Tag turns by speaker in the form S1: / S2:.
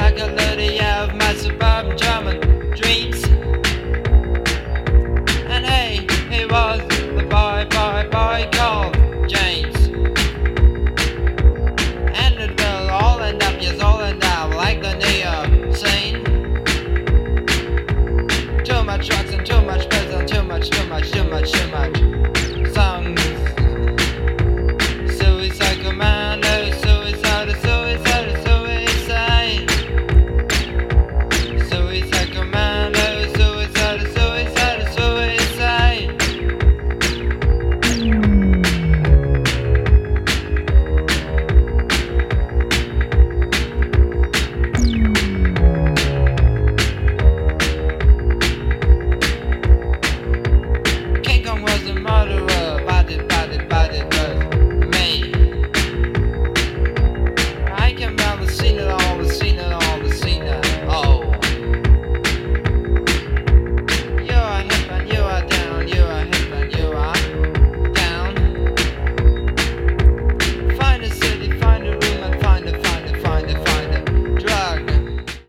S1: tranquility of my suburban German dreams. And he was the boy called James. And it will all end up, yes, all end up like the New scene. Too much drugs and too much prison, too much songs. Suicide commando, suicide. Suicide commando, suicide. King Kong was a murderer.